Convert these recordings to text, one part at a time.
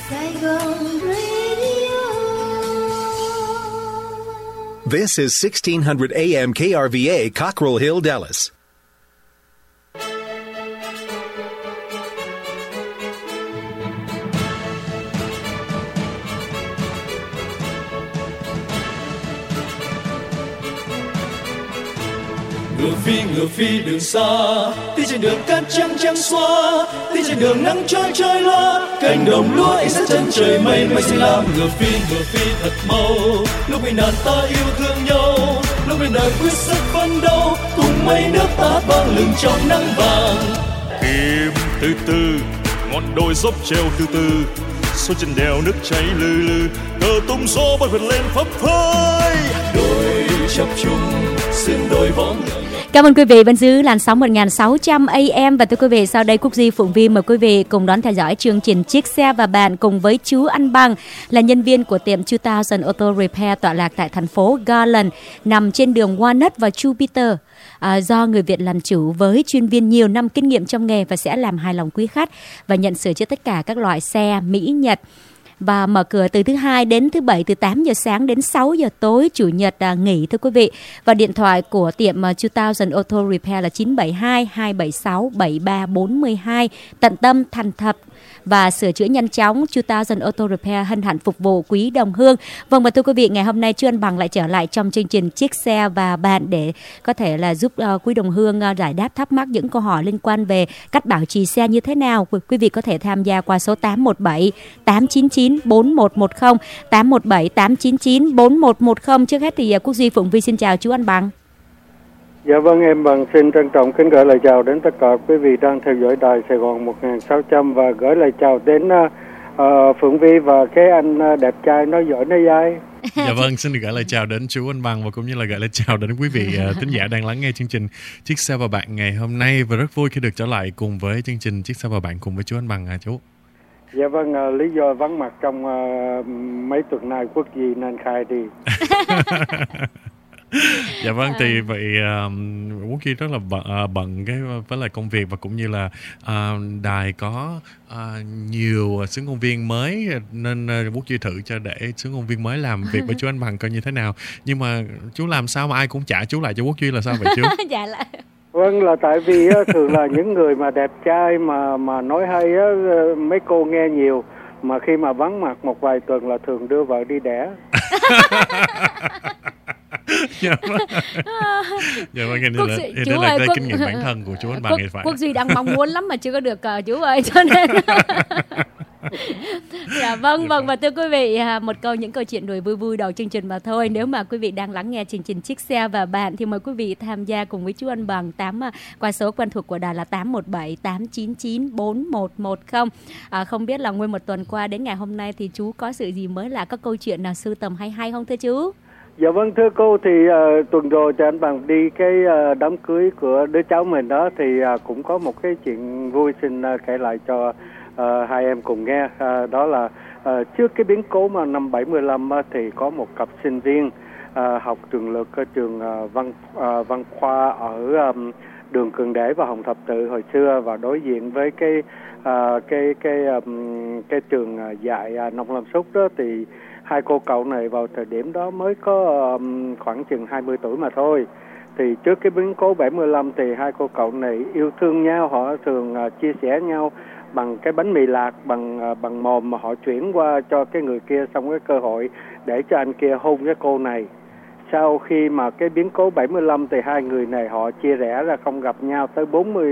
Saigon Radio. This is 1600 AM KRVA, Cockrell Hill, Dallas. Ngựa phi đường xa, đi trên đường cát trắng trắng xóa, đi trên đường nắng trói trói loa, cánh đồng lúa ánh sáng chân trời mây mây xanh lam. Ngựa phi thật mau, lúc bị nạn ta yêu thương nhau, lúc bên đời quyết sức phấn đấu, cùng mây nước ta vang lừng trong nắng vàng. Tìm từ từ, ngọn đồi dốc treo từ từ, xuống chân đèo nước chảy lừ lừ, cờ tung gió bay vượt lên phấp phới. Đồi chập trùng, sương đồi võ ngựa. Cảm ơn quý vị vẫn giữ làn sóng 1600 AM. Và thưa quý vị, sau đây Cúc Duy Phụng Vi mời quý vị cùng đón theo dõi chương trình Chiếc Xe và Bạn cùng với chú Anh Bằng, là nhân viên của tiệm 2000 Auto Repair tọa lạc tại thành phố Garland, nằm trên đường Walnut và Jupiter. Do người Việt làm chủ với chuyên viên nhiều năm kinh nghiệm trong nghề và sẽ làm hài lòng quý khách và nhận sửa chữa tất cả các loại xe Mỹ, Nhật. Và mở cửa từ thứ Hai đến thứ Bảy từ 8 giờ sáng đến 6 giờ tối, Chủ nhật nghỉ thưa quý vị. Và điện thoại của tiệm 2000 Auto Repair là 972 276 7342, tận tâm, thành thật và sửa chữa nhanh chóng. 2000 Auto Repair hân hạnh phục vụ quý đồng hương. Vâng, và thưa quý vị, ngày hôm nay Chú Anh Bằng lại trở lại trong chương trình Chiếc Xe và Bạn để có thể là giúp quý đồng hương giải đáp thắc mắc những câu hỏi liên quan về cách bảo trì xe như thế nào. Quý vị có thể tham gia qua số 817 899 4110, 817 899 4110. Trước hết thì Quốc Duy Phụng Vi xin chào chú Anh Bằng. Dạ vâng, em Bằng xin trân trọng kính gửi lời chào đến tất cả quý vị đang theo dõi đài Sài Gòn 1600 và gửi lời chào đến Phượng Vi và cái anh đẹp trai nói giỏi nói dai. Dạ vâng, xin được gửi lời chào đến chú Anh Bằng và cũng như là gửi lời chào đến quý vị thính giả đang lắng nghe chương trình Chiếc Xe và Bạn ngày hôm nay, và rất vui khi được trở lại cùng với chương trình Chiếc Xe và Bạn cùng với chú Anh Bằng chú. Dạ vâng, lý do vắng mặt trong mấy tuần này Quốc gì nên khai đi. Dạ vâng, thì vậy Quốc Duy rất là bận cái với lại công việc và cũng như là đài có nhiều xướng ngôn viên mới nên Quốc Duy thử cho để xướng ngôn viên mới làm việc với chú Anh Bằng coi như thế nào. Nhưng mà chú làm sao mà ai cũng trả chú lại cho Quốc Duy là sao vậy chú? Dạ là... Vâng, là tại vì thường là những người mà đẹp trai mà nói hay mấy cô nghe nhiều, mà khi mà vắng mặt một vài tuần là thường đưa vợ đi đẻ. Dạ vâng, đây là kinh nghiệm bản thân của chú Anh Bằng. Quốc Duy đang mong muốn lắm mà chưa có được chú ơi, cho nên dạ vâng, và thưa quý vị, những câu chuyện đùa vui vui đầu chương trình mà thôi. Nếu mà quý vị đang lắng nghe chương trình Chiếc Xe và Bạn thì mời quý vị tham gia cùng với chú Anh Bằng qua số quen thuộc của đài là 817 899 4110. Không biết là nguyên một tuần qua đến ngày hôm nay thì chú có sự gì mới lạ, có câu chuyện nào sưu tầm hay không thưa chú? Dạ vâng, thưa cô, thì tuần rồi thì anh Bằng đi cái đám cưới của đứa cháu mình đó, thì cũng có một cái chuyện vui xin kể lại cho hai em cùng nghe. Đó là trước cái biến cố mà năm 75 thì có một cặp sinh viên học trường Lực ở trường văn khoa ở đường Cường Để và Hồng Thập Tự hồi xưa, và đối diện với cái trường dạy nông lâm súc đó, thì hai cô cậu này vào thời điểm đó mới có khoảng chừng 20 tuổi mà thôi. Thì trước cái biến cố 75 thì hai cô cậu này yêu thương nhau, họ thường chia sẻ nhau bằng cái bánh mì lạc bằng mồm mà họ chuyển qua cho cái người kia, xong cái cơ hội để cho anh kia hôn cái cô này. Sau khi mà cái biến cố 75 thì hai người này họ chia rẽ ra, không gặp nhau tới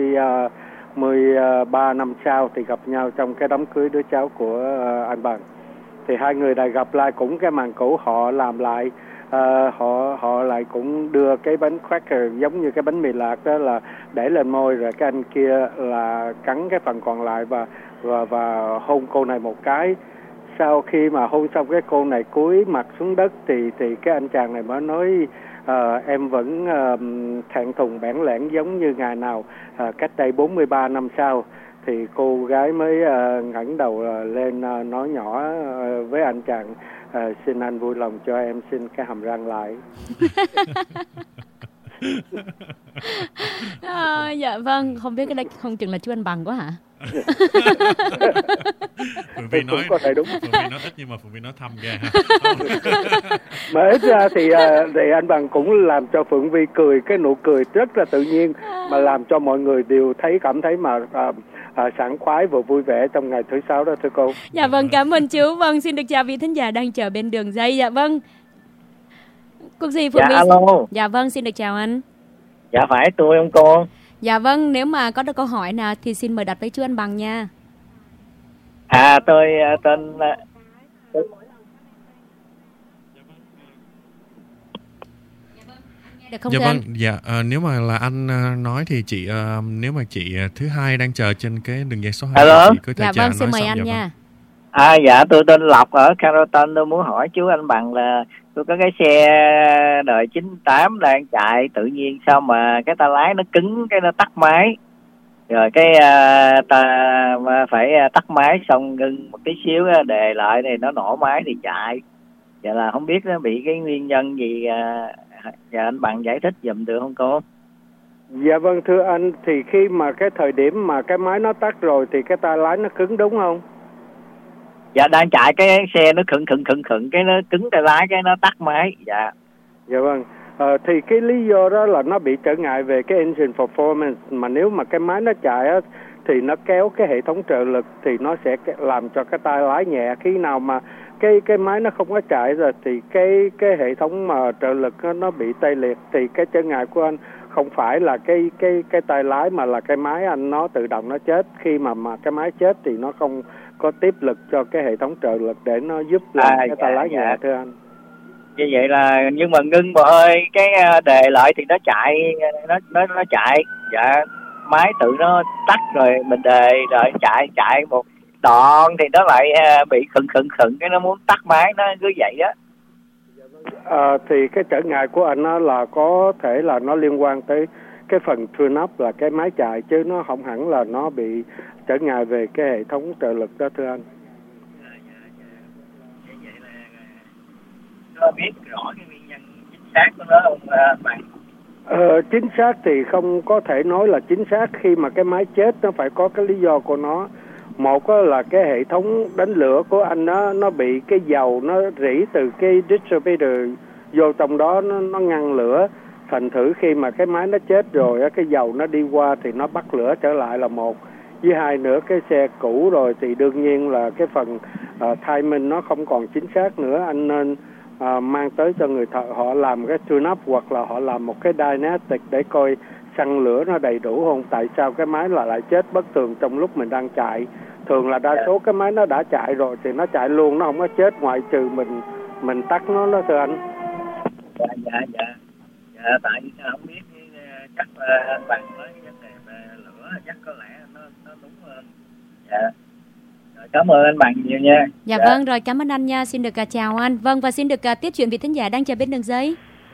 13 năm sau thì gặp nhau trong cái đám cưới đứa cháu của anh Bằng. Thì hai người này gặp lại cũng cái màn cũ họ làm lại, họ lại cũng đưa cái bánh cracker giống như cái bánh mì lạc đó là để lên môi, rồi cái anh kia là cắn cái phần còn lại và hôn cô này một cái. Sau khi mà hôn xong cái cô này cúi mặt xuống đất thì cái anh chàng này mới nói em vẫn thẹn thùng bản lĩnh giống như ngày nào cách đây 43 năm sau. Thì cô gái mới ngẩng đầu lên nói nhỏ với anh chàng, xin anh vui lòng cho em xin cái hàm răng lại. Dạ vâng, không biết cái đây không chừng là chú Anh Bằng quá hả? Phượng Vi nói có thể đúng. Phượng Vi nói ít nhưng mà Phượng Vi nói thâm ghê ha. Mà ít ra thì anh Bằng cũng làm cho Phượng Vi cười, cái nụ cười rất là tự nhiên mà làm cho mọi người đều cảm thấy mà sảng khoái và vui vẻ trong ngày thứ Sáu đó thưa cô. Dạ vâng, cảm ơn chú. Vâng, xin được chào vị thính giả đang chờ bên đường dây. Dạ vâng. Cuộc gì Phượng Vi? Alo. Dạ vâng, xin được chào anh. Dạ phải tôi không cô? Dạ vâng, nếu mà có được câu hỏi nào thì xin mời đặt với chú anh Bằng nha. Tôi tên Được không Dạ thưa vâng, anh? dạ nếu mà là anh nói thì chị nếu mà chị thứ hai đang chờ trên cái đường dây số 2 Alo. thì có thể Dạ chờ vâng, xin nói mời xong. anh Dạ nha. Dạ tôi tên Lộc ở Carrollton. Tôi muốn hỏi chú anh Bằng là tôi có cái xe đời 98 đang chạy, tự nhiên sao mà cái tay lái nó cứng, cái nó tắt máy, rồi cái ta phải tắt máy xong ngưng một tí xíu đề lại thì nó nổ máy thì chạy. Vậy là không biết nó bị cái nguyên nhân gì, và anh Bằng giải thích giùm được không cô? Dạ vâng thưa anh, thì khi mà cái thời điểm mà cái máy nó tắt rồi thì cái tay lái nó cứng đúng không? Dạ đang chạy cái xe nó khựng cái nó cứng tay lái, cái nó tắt máy. Dạ vâng. Thì cái lý do đó là nó bị trở ngại về cái engine performance, mà nếu mà cái máy nó chạy á, thì nó kéo cái hệ thống trợ lực thì nó sẽ làm cho cái tay lái nhẹ. Khi nào mà cái máy nó không có chạy rồi thì cái hệ thống mà trợ lực nó bị tê liệt, thì cái trở ngại của anh không phải là cái tay lái mà là cái máy anh nó tự động nó chết. Khi mà cái máy chết thì nó không có tiếp lực cho cái hệ thống trợ lực để nó giúp làm cái tay lái nhẹ thưa anh. Như vậy là nhưng mà ngưng bò ơi, cái đề lại thì nó chạy, nó chạy. Dạ máy tự nó tắt rồi mình đề rồi chạy một đoạn thì nó lại bị khựng cái nó muốn tắt máy, nó cứ vậy đó. Thì cái trở ngại của anh nó là có thể là nó liên quan tới cái phần tune up là cái máy chạy, chứ nó không hẳn là nó bị trở ngại về cái hệ thống trợ lực đó thưa anh. Vậy là có biết rõ cái nguyên nhân chính xác của nó không bạn? Chính xác thì không có thể nói là chính xác. Khi mà cái máy chết nó phải có cái lý do của nó. Một là cái hệ thống đánh lửa của anh nó bị cái dầu nó rỉ từ cái distributor vô trong đó, nó ngăn lửa. Thành thử khi mà cái máy nó chết rồi cái dầu nó đi qua thì nó bắt lửa trở lại là một. Với hai nữa, cái xe cũ rồi thì đương nhiên là cái phần timing nó không còn chính xác nữa. Anh nên mang tới cho người thợ họ làm cái tune up, hoặc là họ làm một cái dynetic để coi xăng lửa nó đầy đủ không. Tại sao cái máy lại chết bất thường trong lúc mình đang chạy? Thường là đa số cái máy nó đã chạy rồi thì nó chạy luôn, nó không có chết, ngoại trừ mình tắt nó đó thưa anh. Dạ tại vì không biết, chắc anh Bằng nói cái vấn đề về lửa chắc có lẽ nó đúng hơn. Dạ. Rồi, cảm ơn anh Bằng nhiều nha. Dạ vâng, rồi cảm ơn anh nha. Xin được chào anh. Vâng, và xin được tiếp chuyện vị thính giả đang chờ bên đường dây.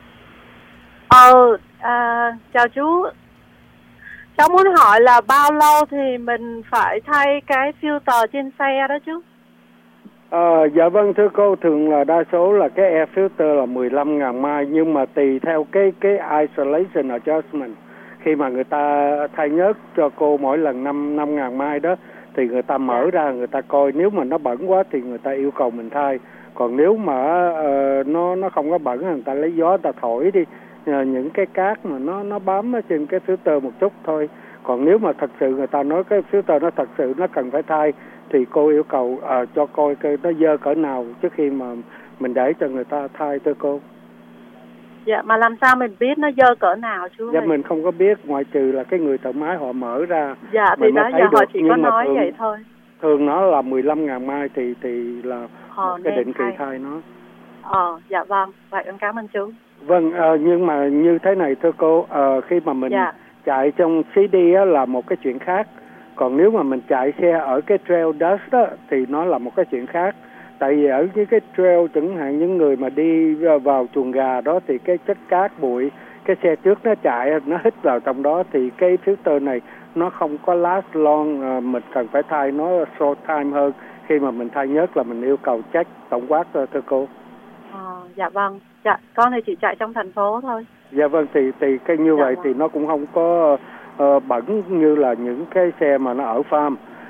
Chào chú. Cháu muốn hỏi là bao lâu thì mình phải thay cái filter trên xe đó chú? Dạ vâng thưa cô, thường là đa số là cái air filter là 15.000 mai, nhưng mà tùy theo cái isolation adjustment. Khi mà người ta thay nhớt cho cô mỗi lần 5.000 mai đó thì người ta mở ra người ta coi, nếu mà nó bẩn quá thì người ta yêu cầu mình thay. Còn nếu mà nó không có bẩn, người ta lấy gió người ta thổi đi những cái cát mà nó bám ở trên cái filter một chút thôi. Còn nếu mà thật sự người ta nói cái filter nó thật sự nó cần phải thay thì cô yêu cầu cho coi cái nó dơ cỡ nào trước khi mà mình để cho người ta thay thưa cô. Dạ, mà làm sao mình biết nó dơ cỡ nào chú? Dạ mình không có biết, ngoại trừ là cái người thợ máy họ mở ra. Dạ thì đó giờ họ chỉ có nói vậy thôi. Thường nó là 15.000 mai thì là cái định kỳ thay nó. Dạ vâng, vậy con cảm ơn chú. Vâng, nhưng mà như thế này thưa cô, khi mà mình chạy trong CD á, là một cái chuyện khác. Còn nếu mà mình chạy xe ở cái trail dust đó, thì nó là một cái chuyện khác. Tại vì ở cái trail chẳng hạn những người mà đi vào chuồng gà đó thì cái chất cát bụi, cái xe trước nó chạy nó hít vào trong đó thì cái filter này nó không có last long, mình cần phải thay nó short time hơn. Khi mà mình thay nhớt là mình yêu cầu check tổng quát thưa cô. Dạ vâng, dạ con thì chỉ chạy trong thành phố thôi. Dạ vâng, thì cái như vậy thì nó cũng không có bẩn như là những cái xe mà nó ở farm.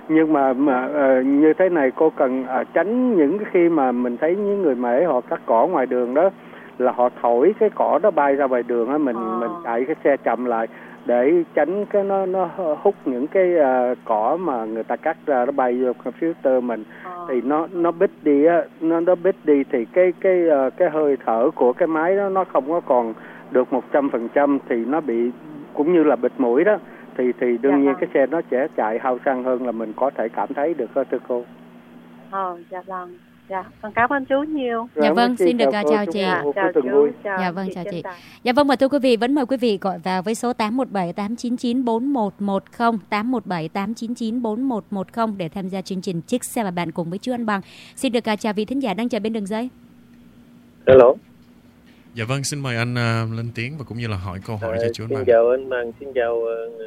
Nhưng mà như thế này cô cần tránh những cái khi mà mình thấy những người mễ họ cắt cỏ ngoài đường đó, là họ thổi cái cỏ đó bay ra ngoài đường á, mình chạy cái xe chậm lại để tránh cái nó hút những cái cỏ mà người ta cắt ra, nó bay vô computer mình. Thì nó bít đi á, nó bít đi thì cái hơi thở của cái máy đó nó không có còn được 100%, thì nó bị cũng như là bịt mũi đó, thì đương nhiên cái xe nó sẽ chạy hao xăng hơn là mình có thể cảm thấy được đó thưa cô. Dạ vâng. Dạ, con cảm ơn chú nhiều. Dạ vâng, xin được chào chị. Chào chú. Dạ vâng, chào chị. Dạ vâng, và thưa quý vị, vẫn mời quý vị gọi vào với số 817 899 4110, 817 899 4110 để tham gia chương trình Chiếc Xe và Bạn cùng với chú Anh Bằng. Xin được chào vị thính giả đang chờ bên đường dây. Hello. Dạ vâng, xin mời anh lên tiếng và cũng như là hỏi câu hỏi cho chú Anh Bằng. Xin chào anh Bằng, xin chào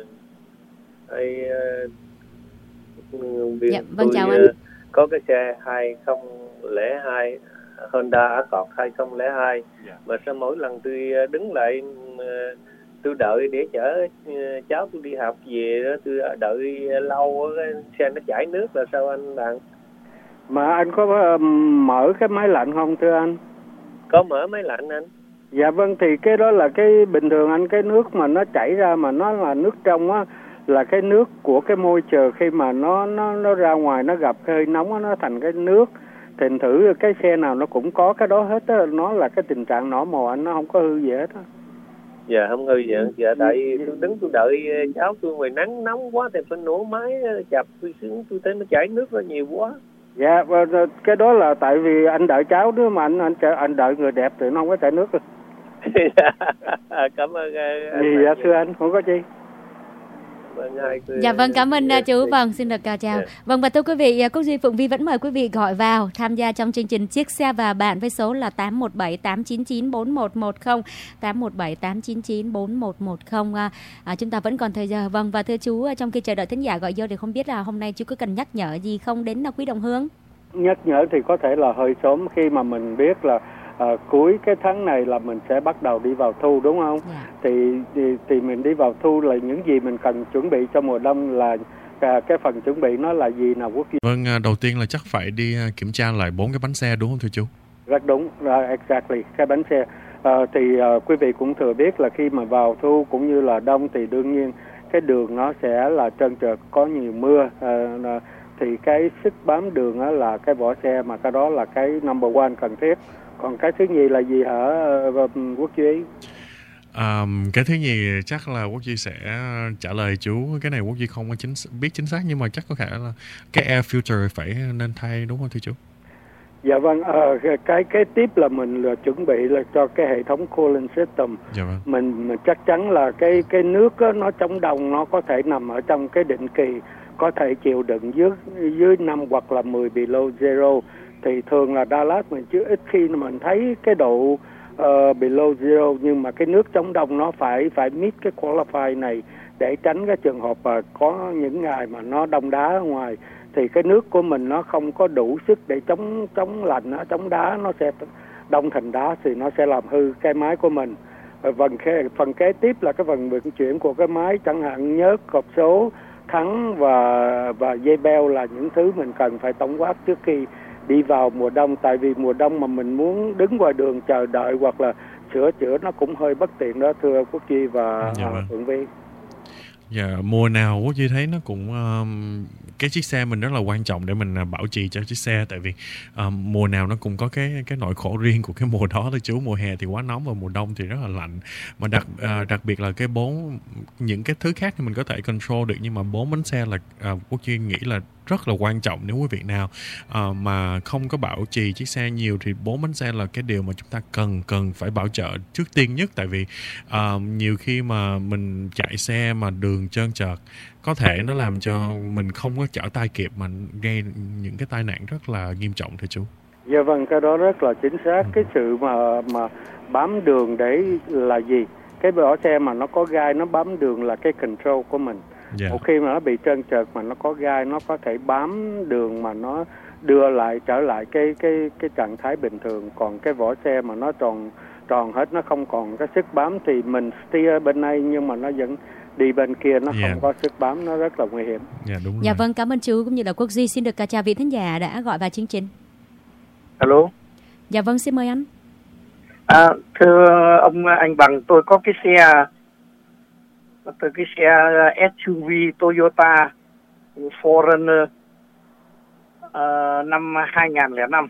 dạ, vâng, chào anh. Có cái xe 2002 Honda Accord 2002 mà sao mỗi lần tôi đứng lại tôi đợi để chở cháu tôi đi học về đó, tôi đợi lâu cái xe nó chảy nước là sao anh Bằng? Mà anh có mở cái máy lạnh không thưa anh? Có mở máy lạnh anh. Dạ vâng, thì cái đó là cái bình thường anh, cái nước mà nó chảy ra mà nó là nước trong á, là cái nước của cái môi trường khi mà nó ra ngoài nó gặp cái hơi nóng á, nó thành cái nước. Thành thử cái xe nào nó cũng có cái đó hết á, nó là cái tình trạng nổ mồ anh, nó không có hư gì hết á. Dạ không hư gì. Dạ tại tôi đứng tôi đợi cháu tôi ngoài nắng nóng quá thì phải nổ máy chập tôi xuống, tôi thấy nó chảy nước ra nhiều quá. Dạ, và cái đó là tại vì anh đợi cháu nữa mà anh đợi người đẹp thì nó không có chảy nước được. Cảm ơn anh. Dạ thưa anh, không có chi. Dạ vâng, cảm ơn chú. Vâng, xin được chào. Vâng, và thưa quý vị, Cúc Duy Phụng Vi vẫn mời quý vị gọi vào tham gia trong chương trình Chiếc Xe và Bạn với số là 817 899 4110, 817 899 4110. Chúng ta vẫn còn thời giờ. Vâng, và thưa chú, trong khi chờ đợi thính giả gọi vô thì không biết là hôm nay chú có cần nhắc nhở gì không đến quý đồng hương? Nhắc nhở thì có thể là hơi sớm khi mà mình biết là cuối cái tháng này là mình sẽ bắt đầu đi vào thu, đúng không? Thì mình đi vào thu là những gì mình cần chuẩn bị cho mùa đông, là cái phần chuẩn bị nó là gì nào Quốc Duy? Vâng, đầu tiên là chắc phải đi kiểm tra lại 4 cái bánh xe đúng không thưa chú? Rất đúng, exactly, cái bánh xe. Thì quý vị cũng thừa biết là khi mà vào thu cũng như là đông thì đương nhiên cái đường nó sẽ là trơn trượt, có nhiều mưa. Thì cái sức bám đường đó là cái vỏ xe, mà cái đó là cái number one cần thiết. Còn cái thứ nhì là gì hả Quốc Duy? Cái thứ nhì chắc là Quốc Duy sẽ trả lời chú. Cái này Quốc Duy không có biết chính xác, nhưng mà chắc có thể là cái air filter phải nên thay đúng không thưa chú? Dạ vâng, cái tiếp là mình là chuẩn bị là cho cái hệ thống cooling system. Dạ vâng. Mình chắc chắn là cái nước đó, nó chống đông, nó có thể nằm ở trong cái định kỳ, có thể chịu đựng dưới 5 hoặc là 10 below zero. Thì thường là Dallas mình chứ ít khi mình thấy cái độ below zero, nhưng mà cái nước chống đông nó phải meet cái qualify này để tránh cái trường hợp có những ngày mà nó đông đá ở ngoài thì cái nước của mình nó không có đủ sức để chống lạnh, chống đá, nó sẽ đông thành đá thì nó sẽ làm hư cái máy của mình. Phần kế tiếp là cái phần vận chuyển của cái máy, chẳng hạn nhớt, cột số, thắng và dây beo là những thứ mình cần phải tổng quát trước khi đi vào mùa đông. Tại vì mùa đông mà mình muốn đứng ngoài đường chờ đợi hoặc là sửa chữa nó cũng hơi bất tiện đó thưa Quốc Duy và Phượng Vi. Dạ, mùa nào Quốc Duy thấy nó cũng cái chiếc xe mình rất là quan trọng để mình bảo trì cho chiếc xe, tại vì mùa nào nó cũng có cái nỗi khổ riêng của cái mùa đó thôi chú. Mùa hè thì quá nóng và mùa đông thì rất là lạnh, mà đặc biệt là cái những cái thứ khác thì mình có thể control được, nhưng mà 4 bánh xe là Quốc Duy nghĩ là rất là quan trọng. Nếu quý vị nào mà không có bảo trì chiếc xe nhiều thì 4 bánh xe là cái điều mà chúng ta cần phải bảo trợ trước tiên nhất. Tại vì nhiều khi mà mình chạy xe mà đường trơn trượt có thể nó làm cho mình không có trở tay kịp mà gây những cái tai nạn rất là nghiêm trọng thưa chú. Dạ vâng, cái đó rất là chính xác. Cái sự mà bám đường để là gì? Cái vỏ xe mà nó có gai nó bám đường là cái control của mình. Một khi mà nó bị trơn trượt mà nó có gai, nó có thể bám đường mà nó đưa lại trở lại cái trạng thái bình thường. Còn cái vỏ xe mà nó tròn hết, nó không còn cái sức bám thì mình steer bên này nhưng mà nó vẫn đi bên kia nó không có sức bám, nó rất là nguy hiểm. Đúng rồi. Dạ vâng, cảm ơn chú cũng như là Quốc Duy. Xin được chào vị thính giả đã gọi vào chương trình. Alo. Dạ vâng, xin mời anh. Thưa ông anh Bằng, tôi có cái xe SUV Toyota Forerunner năm 2005.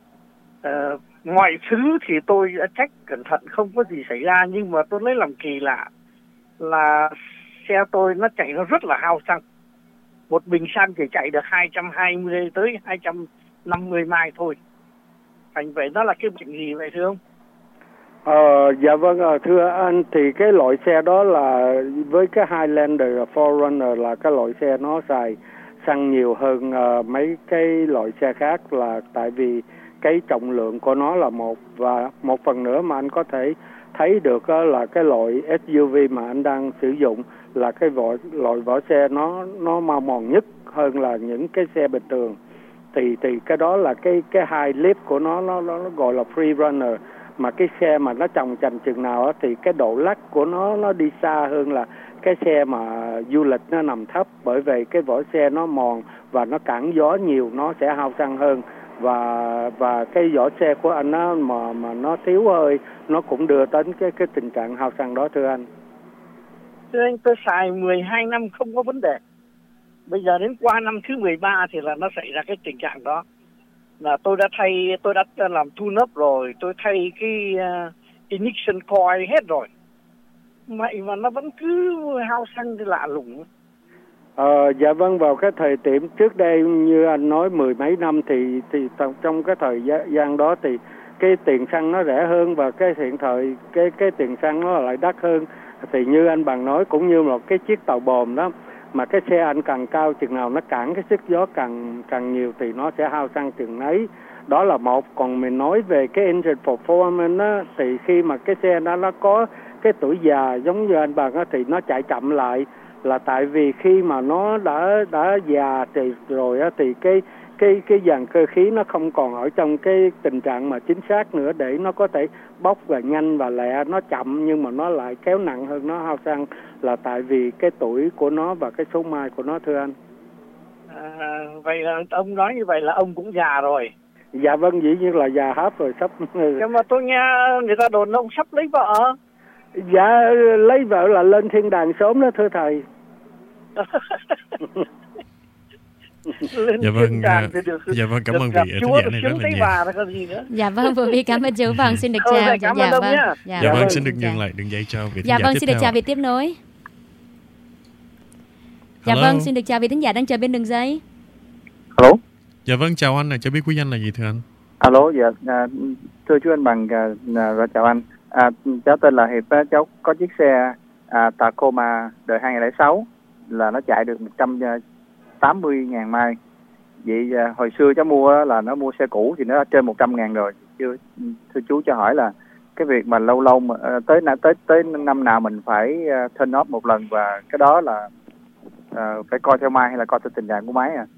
Mọi thứ thì tôi đã check cẩn thận, không có gì xảy ra, nhưng mà tôi lấy làm kỳ lạ là xe tôi nó chạy nó rất là hao xăng. Một bình xăng chỉ chạy được 220 tới 250 mai thôi. Thành vậy nó là cái bệnh gì vậy thưa ông? Dạ vâng, thưa anh, thì cái loại xe đó là với cái Highlander Forerunner là cái loại xe nó xài xăng nhiều hơn mấy cái loại xe khác, là tại vì cái trọng lượng của nó là một, và một phần nữa mà anh có thể thấy được là cái loại SUV mà anh đang sử dụng là cái loại vỏ xe nó mau mòn nhất hơn là những cái xe bình thường. Thì cái đó là cái high lift của nó gọi là free runner, mà cái xe mà nó chồng chành chừng nào thì cái độ lắc của nó đi xa hơn là cái xe mà du lịch nó nằm thấp, bởi vì cái vỏ xe nó mòn và nó cản gió nhiều, nó sẽ hao xăng hơn. Và cái vỏ xe của anh á mà nó thiếu hơi, nó cũng đưa đến cái tình trạng hao xăng đó thưa anh. Thưa anh, tôi xài 12 năm không có vấn đề. Bây giờ đến qua năm thứ 13 thì là nó xảy ra cái tình trạng đó. Là tôi đã làm tune up rồi, tôi thay cái ignition coil hết rồi. Vậy mà nó vẫn cứ hao xăng thì lạ lùng. Dạ vâng, vào cái thời điểm trước đây như anh nói 10 mấy năm thì trong cái thời gian đó thì cái tiền xăng nó rẻ hơn, và cái hiện thời cái tiền xăng nó lại đắt hơn. Thì như anh Bằng nói, cũng như một cái chiếc tàu bồn đó, mà cái xe anh càng cao chừng nào nó cản cái sức gió càng nhiều thì nó sẽ hao xăng chừng ấy. Đó là một. Còn mình nói về cái engine performance á, thì khi mà cái xe nó có cái tuổi già giống như anh Bằng á, thì nó chạy chậm lại, là tại vì khi mà nó đã già thì rồi á, thì cái dàn cơ khí nó không còn ở trong cái tình trạng mà chính xác nữa để nó có thể bốc và nhanh và lẹ. Nó chậm nhưng mà nó lại kéo nặng hơn, nó hao xăng, là tại vì cái tuổi của nó và cái số mai của nó thưa anh. Vậy là ông nói như vậy là ông cũng già rồi. Dạ vâng, dĩ nhiên là già hết rồi, sắp. Nhưng mà tôi nghe người ta đồn ông sắp lấy vợ. Dạ, lấy vợ là lên thiên đàng sớm đó thưa thầy. Dạ vâng, cảm ơn vị thính giả này rất là nhiều. Dạ vâng, vừa vi cảm ơn chú. Vâng, xin được chào. Cảm ơn ông nhé. Dạ vâng, xin được nhường lại đường dây cho vị thính giả tiếp theo. Dạ vâng, xin được chào vị tiếp nối. Dạ vâng, xin được chào vị thính giả đang chờ bên đường dây. Alo. Dạ vâng, chào anh, cho biết quý danh là gì thưa anh? Alo, dạ, thưa chú anh Bằng, chào anh. Cháu tên là Hiệp, cháu có chiếc xe Tacoma đời 2006 là nó chạy được 180.000 mai. Vậy hồi xưa cháu mua là nó mua xe cũ thì nó trên 100.000 rồi. Thưa chú cho hỏi là cái việc mà lâu mà tới năm nào mình phải turn off một lần, và cái đó là phải coi theo mai hay là coi theo tình trạng của máy à?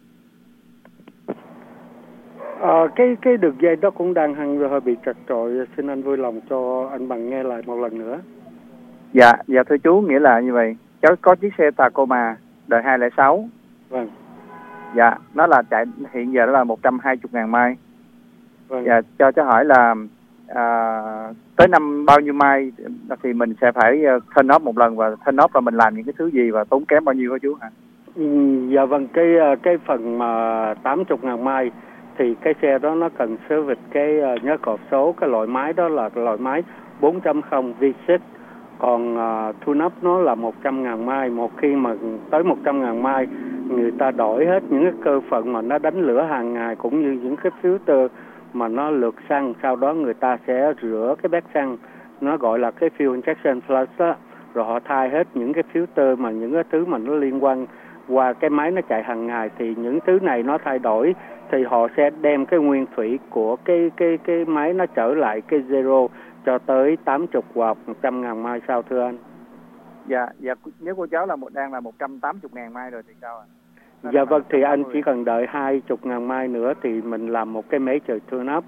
Cái đường dây đó cũng đang hơi bị trật trội, xin anh vui lòng cho anh Bằng nghe lại một lần nữa. Dạ thưa chú, nghĩa là như vậy, cháu có chiếc xe Tacoma đời 2006. Vâng. Dạ, nó là chạy hiện giờ nó là 120.000 mai. Vâng. Dạ, cho cháu hỏi là tới năm bao nhiêu mai thì mình sẽ phải turn off một lần, và turn off là mình làm những cái thứ gì và tốn kém bao nhiêu hả chú hả? Dạ vâng, cái phần mà 80.000 mai thì cái xe đó nó cần service cái nhớ cột số, cái loại máy đó là loại máy 4.0 V6. Còn tune up nó là 100.000 mai. Một khi mà tới 100.000 mai, người ta đổi hết những cái cơ phận mà nó đánh lửa hàng ngày, cũng như những cái filter mà nó lượt xăng. Sau đó người ta sẽ rửa cái bét xăng, nó gọi là cái fuel injection flush đó. Rồi họ thay hết những cái filter mà những cái thứ mà nó liên quan qua cái máy nó chạy hàng ngày. Thì những thứ này nó thay đổi thì họ sẽ đem cái nguyên thủy của cái máy nó trở lại cái zero cho tới 80 hoặc 100.000 mai sao thưa anh? Dạ, nếu của cháu là đang là 180.000 mai rồi thì sao ạ? Dạ vâng, thì anh chỉ cần đợi 20.000 mai nữa thì mình làm một cái máy trời turn up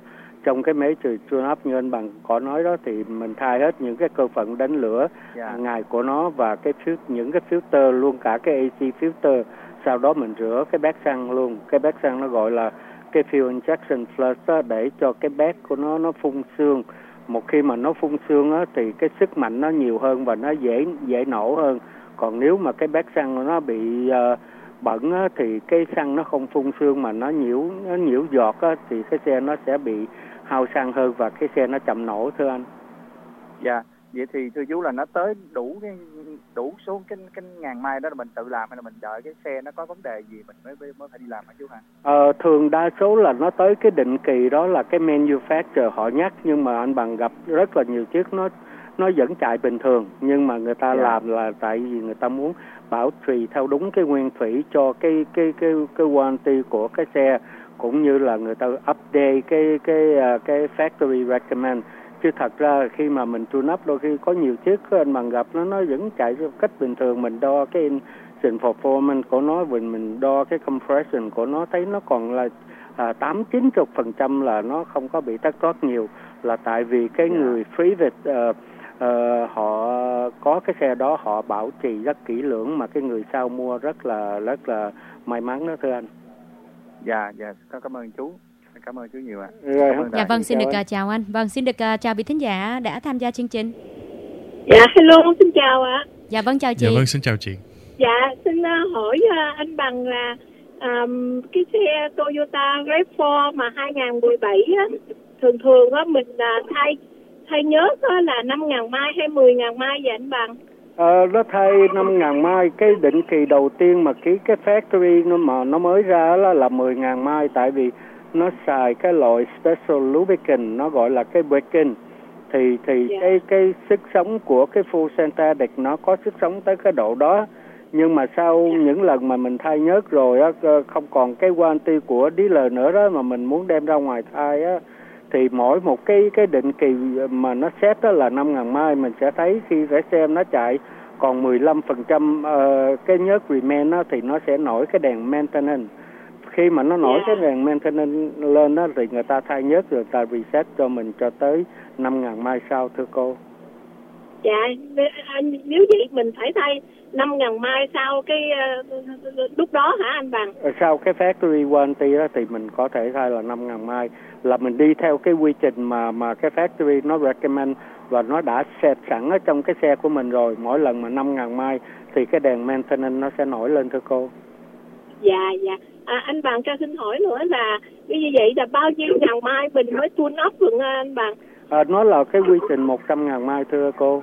trong cái máy tune-up như anh Bằng có nói đó, thì mình thay hết những cái cơ phận đánh lửa hàng ngày của nó và những cái filter luôn, cả cái AC filter. Sau đó mình rửa cái bát xăng luôn. Cái bát xăng nó gọi là cái fuel injection flush đó, để cho cái bát của nó phun sương. Một khi mà nó phun sương á, thì cái sức mạnh nó nhiều hơn và nó dễ nổ hơn. Còn nếu mà cái bát xăng nó bị bẩn á, thì cái xăng nó không phun sương mà nó nhiễu giọt á, thì cái xe nó sẽ bị hao xăng hơn và cái xe nó chậm nổ, thưa anh. Dạ, vậy thì thưa chú là nó tới đủ số cái ngàn mai đó là mình tự làm hay là mình đợi cái xe nó có vấn đề gì mình mới phải đi làm hả chú hả? Thường đa số là nó tới cái định kỳ đó là cái manufacturer họ nhắc, nhưng mà anh Bằng gặp rất là nhiều chiếc nó vẫn chạy bình thường, nhưng mà người ta làm là tại vì người ta muốn bảo trì theo đúng cái nguyên thủy cho cái warranty của cái xe, cũng như là người ta update cái factory recommend. Chứ thật ra khi mà mình tune up đôi khi có nhiều chiếc anh Bằng gặp nó vẫn chạy cách bình thường, mình đo cái engine performance của nó, mình đo cái compression của nó thấy nó còn là 8-90% là nó không có bị thất thoát nhiều, là tại vì cái người Freevit họ có cái xe đó họ bảo trì rất kỹ lưỡng, mà cái người sau mua rất là may mắn đó, thưa anh. Dạ, cảm ơn chú. Cảm ơn chú nhiều ạ. Dạ vâng, xin được chào anh. Vâng, xin được chào vị thính giả đã tham gia chương trình. Dạ, hello, xin chào ạ. Dạ vâng, chào chị. Dạ vâng, xin chào chị. Dạ, xin hỏi anh Bằng là cái xe Toyota RAV4 mà 2017 á, thường á mình thay nhớt á là 5.000 mai hay 10.000 mai vậy anh Bằng? Nó thay 5.000 mai. Cái định kỳ đầu tiên mà cái factory nó mới ra là 10.000 mai, tại vì nó xài cái loại special lubricant, nó gọi là cái Breakin. Thì cái sức sống của cái full synthetic nó có sức sống tới cái độ đó. Nhưng mà sau những lần mà mình thay nhớt rồi á, không còn cái warranty của dealer nữa đó, mà mình muốn đem ra ngoài thay á, thì mỗi một cái định kỳ mà nó set đó là 5.000 mai, mình sẽ thấy khi rẽ xem nó chạy còn 15% cái nhớt remain á, thì nó sẽ nổi cái đèn maintenance. Khi mà nó nổi cái đèn maintenance lên đó, thì người ta thay nhớt rồi người ta reset cho mình cho tới 5.000 mai sau, thưa cô. Dạ, nếu vậy mình phải thay 5.000 mai sau cái lúc đó hả anh Bằng? Sau cái factory warranty đó thì mình có thể thay là 5.000 mai, là mình đi theo cái quy trình mà cái factory nó recommend và nó đã set sẵn ở trong cái xe của mình rồi. Mỗi lần mà 5.000 mai thì cái đèn maintenance nó sẽ nổi lên, thưa cô. Dạ. Anh Bằng cho xin hỏi nữa là như vậy là bao nhiêu ngàn mai mình mới tune up được anh Bằng? Nó là cái quy trình 100.000 mai, thưa cô.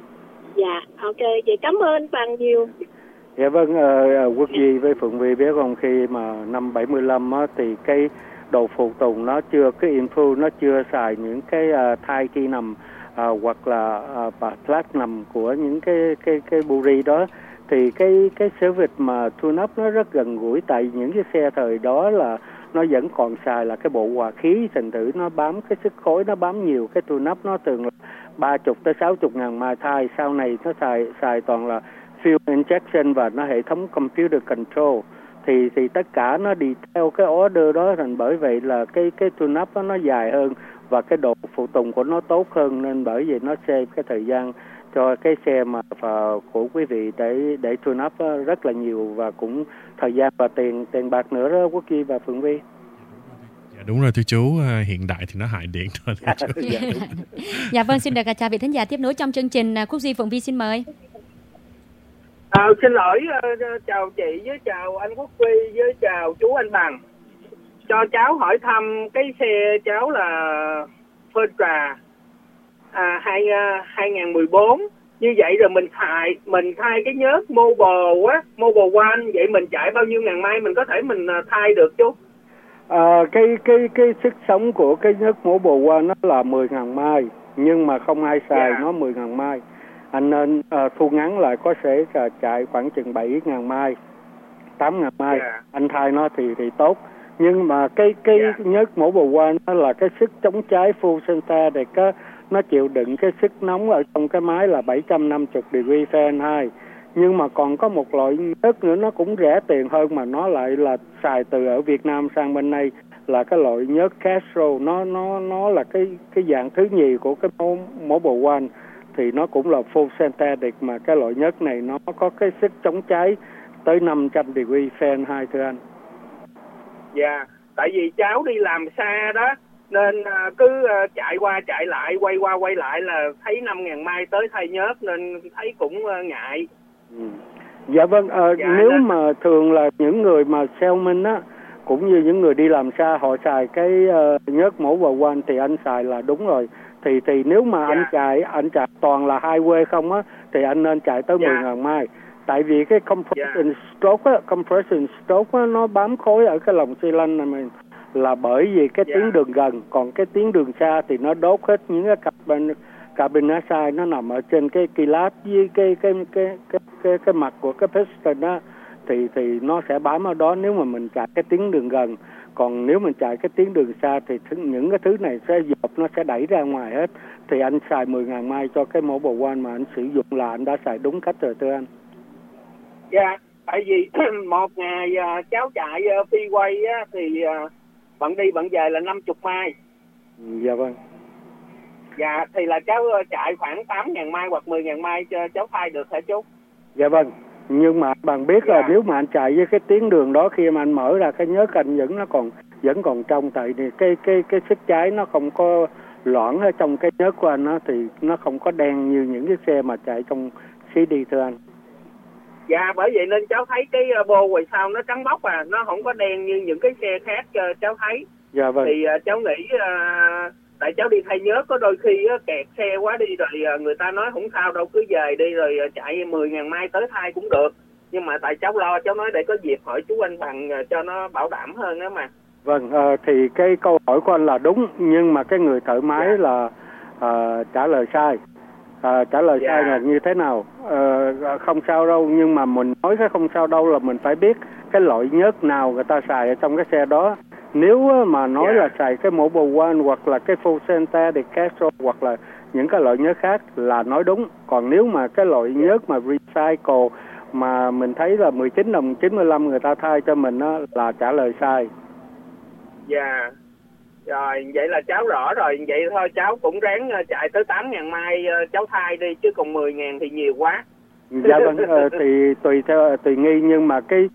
Dạ, ok, vậy cảm ơn anh Bằng nhiều. Dạ vâng, Quốc Duy với Phượng Vi biết không, khi mà năm 75 á, thì cái đồ phụ tùng nó chưa, cái info nó chưa xài những cái thai ki nằm hoặc là platinum của những cái buri đó, thì cái service mà tune up nó rất gần gũi, tại những cái xe thời đó là nó vẫn còn xài là cái bộ hòa khí, thành thử nó bám cái sức khối, nó bám nhiều. Cái tune up nó thường là 30 tới 60.000 mai thai, sau này nó xài toàn là fuel injection và nó hệ thống computer control, thì tất cả nó đi theo cái order đó, thành bởi vậy là cái tune up nó dài hơn và cái độ phụ tùng của nó tốt hơn, nên bởi vậy nó save cái thời gian cho cái xe mà của quý vị để tune up rất là nhiều, và cũng thời gian và tiền bạc nữa đó, Quốc Duy và Phượng Vi. Dạ đúng rồi thưa chú, hiện đại thì nó hại điện thôi. Dạ vâng, xin được chào vị thính giả tiếp nối trong chương trình. Quốc Duy, Phượng Vi xin mời. Xin lỗi, chào chị với chào anh Quốc Huy với chào chú anh Bằng. Cho cháu hỏi thăm cái xe cháu là Fortra 2014. Như vậy rồi mình thay cái nhớt Mobile One, vậy mình chạy bao nhiêu ngàn mai mình có thể mình thay được chú? Cái sức sống của cái nhớt Mobile One nó là 10.000 mai, nhưng mà không ai xài nó 10.000 mai. Anh nên thu ngắn lại, có thể chạy khoảng chừng 7.000 mai, 8.000 mai. Anh thay nó thì tốt. Nhưng mà cái nhớt Mobile One nó là cái sức chống cháy full synthetic á, nó chịu đựng cái sức nóng ở trong cái máy là 750 degree Fahrenheit. Nhưng mà còn có một loại nhớt nữa nó cũng rẻ tiền hơn, mà nó lại là xài từ ở Việt Nam sang bên đây, là cái loại nhớt Castro, nó là cái dạng thứ nhì của cái Mobil One, thì nó cũng là full synthetic, mà cái loại nhớt này nó có cái sức chống cháy tới 500 degree Fahrenheit thưa anh. Dạ, tại vì cháu đi làm xa đó nên cứ chạy qua chạy lại, quay qua quay lại là thấy 5.000 mai tới thay nhớt nên thấy cũng ngại. Dạ vâng, nếu nên... mà thường là những người mà salesman á, cũng như những người đi làm xa, họ xài cái nhớt Mobil One thì anh xài là đúng rồi. Thì nếu mà anh chạy toàn là highway không á, thì anh nên chạy tới 10.000 mai. Tại vì cái compression stroke á, nó bám khối ở cái lồng xi lanh này mình, là bởi vì cái tuyến đường gần, còn cái tuyến đường xa thì nó đốt hết những cái carbon dioxide nó nằm ở trên cái kilat với cái mặt của cái piston á, thì nó sẽ bám ở đó nếu mà mình chạy cái tuyến đường gần. Còn nếu mình chạy cái tuyến đường xa thì những cái thứ này sẽ dập, nó sẽ đẩy ra ngoài hết. Thì anh xài 10.000 mai cho cái Mobil One mà anh sử dụng là anh đã xài đúng cách rồi thưa anh. Dạ, tại vì một ngày cháu chạy freeway á, thì bận đi bận về là 50 mai. Dạ vâng. Dạ, thì là cháu chạy khoảng 8.000 mai hoặc 10.000 mai cho cháu thay được hả chú? Dạ vâng. Nhưng mà bạn biết là nếu mà anh chạy với cái tuyến đường đó, khi mà anh mở ra cái nhớt anh vẫn còn trong, tại vì cái sức cháy nó không có loãng ở trong cái nhớt của anh đó, thì nó không có đen như những cái xe mà chạy trong CD thưa anh. Dạ, bởi vậy nên cháu thấy cái bô ngoài sau nó trắng bóc nó không có đen như những cái xe khác cháu thấy. Dạ vâng. Thì cháu nghĩ tại cháu đi thay nhớt có đôi khi kẹt xe quá đi rồi người ta nói không sao đâu, cứ về đi rồi chạy 10.000 mai tới thay cũng được. Nhưng mà tại cháu lo, cháu nói để có dịp hỏi chú anh bằng cho nó bảo đảm hơn đó mà. Vâng, thì cái câu hỏi của anh là đúng, nhưng mà cái người thợ máy là trả lời sai. Trả lời sai là như thế nào? Không sao đâu, nhưng mà mình nói cái không sao đâu là mình phải biết cái loại nhớt nào người ta xài ở trong cái xe đó. Nếu mà nói là xài cái Mobil One hoặc là cái full synthetic Castro hoặc là những cái loại nhớt khác là nói đúng. Còn nếu mà cái loại nhớt mà recycle mà mình thấy là 19 đồng 95 người ta thay cho mình đó, là trả lời sai. Dạ. Rồi, vậy là cháu rõ rồi. Vậy thôi cháu cũng ráng chạy tới 8.000 mai cháu thay đi, chứ còn 10.000 thì nhiều quá. Dạ vâng, thì tùy nghi, nhưng mà cái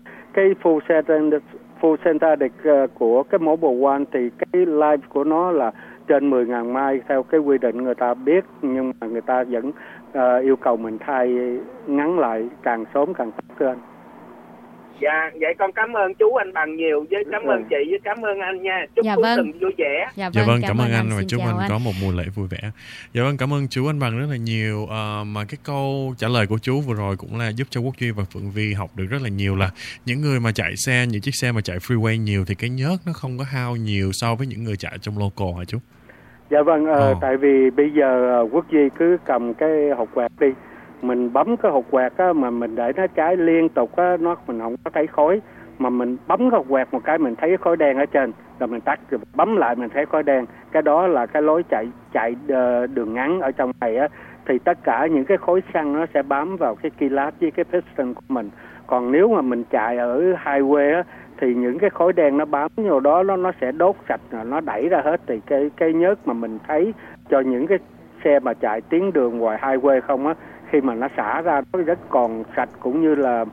full synthetic của cái Mobil One thì cái life của nó là trên 10.000 mai theo cái quy định người ta biết, nhưng mà người ta vẫn yêu cầu mình thay ngắn lại càng sớm càng tốt thưa anh. Dạ, vậy con cảm ơn chú anh Bằng nhiều, với cảm ơn chị, với cảm ơn anh nha. Chúc cuối tuần vui vẻ. Dạ vâng, cảm ơn anh và chúc anh có một mùa lễ vui vẻ. Dạ vâng, cảm ơn chú anh Bằng rất là nhiều. Mà cái câu trả lời của chú vừa rồi cũng là giúp cho Quốc Duy và Phượng Vi học được rất là nhiều, là những người mà chạy xe, những chiếc xe mà chạy freeway nhiều thì cái nhớt nó không có hao nhiều so với những người chạy trong local hả chú? Dạ vâng, tại vì bây giờ Quốc Duy cứ cầm cái hộp quẹt đi, mình bấm cái hộp quẹt á, mà mình để nó cháy liên tục á, mình không có thấy khói, mà mình bấm cái hộp quẹt một cái mình thấy khói đen ở trên, rồi mình tắt, rồi bấm lại mình thấy khói đen. Cái đó là cái lối chạy đường ngắn ở trong này á, thì tất cả những cái khói xăng nó sẽ bám vào cái kilat với cái piston của mình. Còn nếu mà mình chạy ở highway á, thì những cái khói đen nó bám vào đó, nó sẽ đốt sạch, nó đẩy ra hết. Thì cái nhớt mà mình thấy cho những cái xe mà chạy tuyến đường ngoài highway không á, khi mà nó xả ra nó rất còn sạch, cũng như là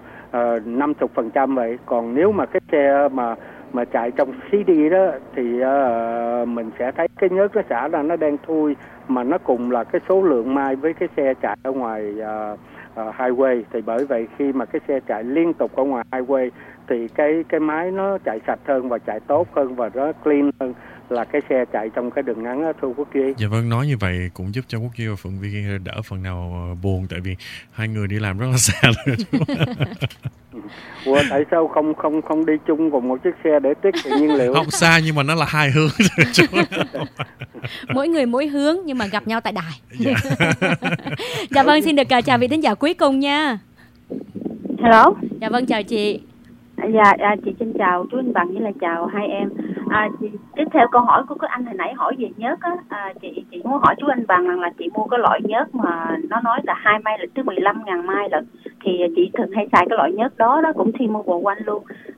50% vậy. Còn nếu mà cái xe mà chạy trong CD đó thì mình sẽ thấy cái nhớt nó xả ra nó đen thui, mà nó cùng là cái số lượng mai với cái xe chạy ở ngoài highway. Thì bởi vậy khi mà cái xe chạy liên tục ở ngoài highway thì cái máy nó chạy sạch hơn và chạy tốt hơn và nó clean hơn là cái xe chạy trong cái đường ngắn đó, thưa Quốc Duy. Dạ vâng, nói như vậy cũng giúp cho Quốc Duy và Phượng Vi đỡ phần nào buồn, tại vì hai người đi làm rất là xa rồi. Ủa, tại sao không đi chung cùng một chiếc xe để tiết kiệm nhiên liệu? Không xa, nhưng mà nó là hai hướng. Mỗi người mỗi hướng nhưng mà gặp nhau tại đài. Dạ vâng, xin được chào vị thính giả cuối cùng nha. Hello. Dạ vâng, chào chị. Dạ, chị xin chào chú anh Bằng với là chào hai em. Tiếp theo câu hỏi của cái anh hồi nãy hỏi về nhớt á, chị muốn hỏi chú anh Bằng rằng là chị mua cái loại nhớt mà nó nói là 2 mai lận tới 15.000 mai lận, thì chị thường hay xài cái loại nhớt đó cũng T-Mobile One luôn.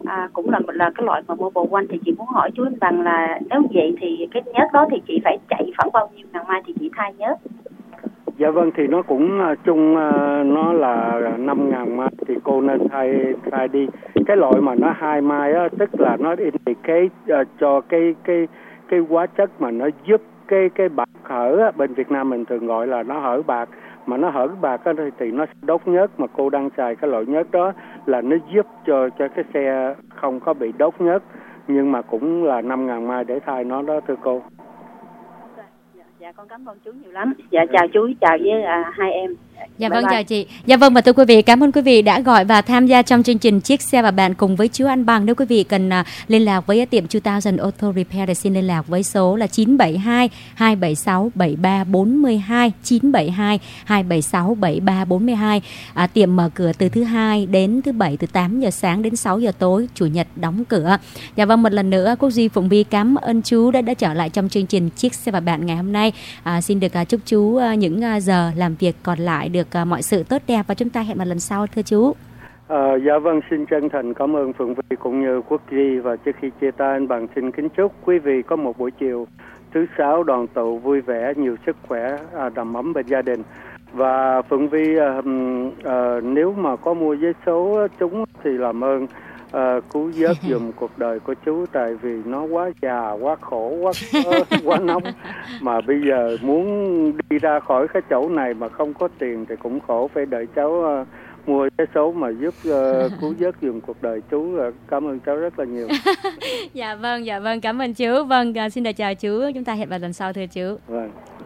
cũng là cái loại mà mobile one, thì chị muốn hỏi chú anh bằng là nếu vậy thì cái nhớt đó thì chị phải chạy khoảng bao nhiêu ngày mai thì chị thay nhớt? Dạ vâng, thì nó cũng chung nó là 5.000 mai thì cô nên thay đi. Cái loại mà nó 2 mai á, tức là nó indicate cho cái hóa chất mà nó giúp cái bạc hở á, bên Việt Nam mình thường gọi là nó hở bạc, mà nó hở bạc á thì nó sẽ đốt nhớt, mà cô đang xài cái loại nhớt đó là nó giúp cho cái xe không có bị đốt nhớt, nhưng mà cũng là 5.000 mai để thay nó đó thưa cô. Dạ con cảm ơn chú nhiều lắm. Dạ chào chú, chào với hai em. Dạ bye vâng, bye. chào chị. Dạ vâng, và thưa quý vị, cảm ơn quý vị đã gọi và tham gia trong chương trình Chiếc Xe và Bạn cùng với chú Anh Bằng. Nếu quý vị cần liên lạc với tiệm 2000 Auto Repair thì xin liên lạc với số là 972 276 7342, 972 276 7342. Tiệm mở cửa từ thứ Hai đến thứ Bảy từ 8 giờ sáng đến 6 giờ tối, Chủ nhật đóng cửa. Dạ vâng, một lần nữa Quốc Duy Phụng Vi cảm ơn chú đã trở lại trong chương trình Chiếc Xe và Bạn ngày hôm nay. Xin được chúc chú những giờ làm việc còn lại được mọi sự tốt đẹp, và chúng ta hẹn vào lần sau thưa chú. Dạ vâng, xin chân thành cảm ơn Phượng Vi cũng như Quốc Duy, và trước khi chia tay anh Bằng xin kính chúc quý vị có một buổi chiều thứ Sáu đoàn tụ vui vẻ, nhiều sức khỏe, đầm ấm bên gia đình. Và Phượng Vi nếu mà có mua vé số trúng thì làm ơn cứu vớt dùm cuộc đời của chú, tại vì nó quá già, quá khổ, quá nóng, mà bây giờ muốn đi ra khỏi cái chỗ này mà không có tiền thì cũng khổ, phải đợi cháu mua vé số mà giúp cứu vớt dùm cuộc đời chú. Cảm ơn cháu rất là nhiều. Dạ vâng, cảm ơn chú. Vâng, xin được chào chú, chúng ta hẹn vào lần sau thưa chú. Vâng.